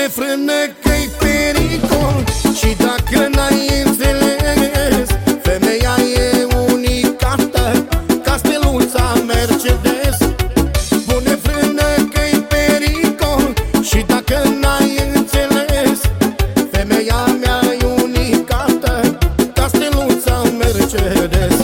Pune frână că-i pericol și dacă n-ai înțeles, femeia e unicată ca steluța Mercedes. Pune frână că-i pericol și dacă n-ai înțeles, femeia mea e unicată ca steluța Mercedes.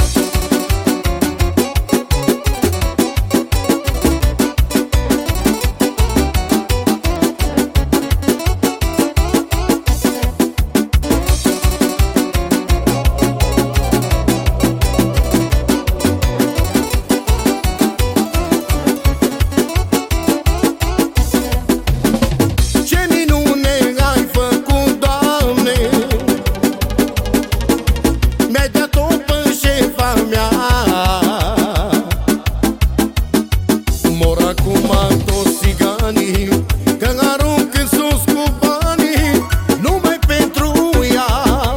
Mor acum toți țiganii că arunc în sus cu banii numai pentru ea.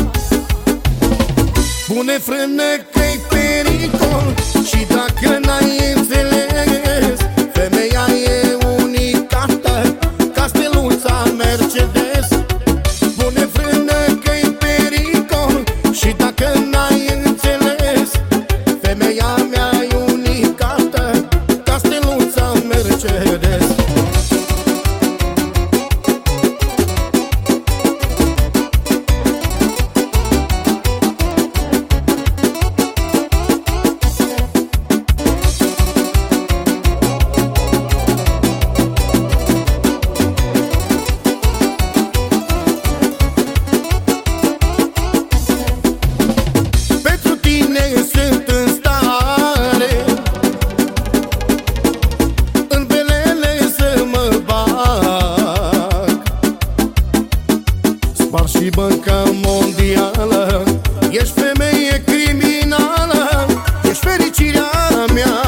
Pune frână că-i pericol și dacă n-ai înțeles, femeia e unicată ca steluța Mercedes. Pune frână că-i pericol și dacă n-ai înțeles, femeia mea e unicată ca steluța Mercedes. Pentru tine sunt în stare în belele să mă bag. Spar și Banca Mondială, ești femeie criminală, ești fericirea mea.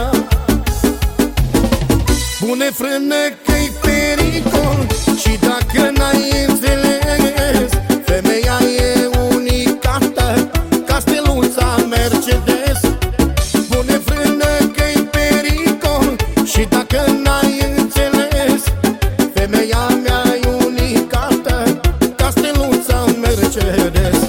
Pune frână că-i pericol și dacă n-ai înțeles, femeia e unicată ca steluța Mercedes. Pune frână că-i pericol și dacă n-ai înțeles, femeia mea e unicată ca steluța Mercedes.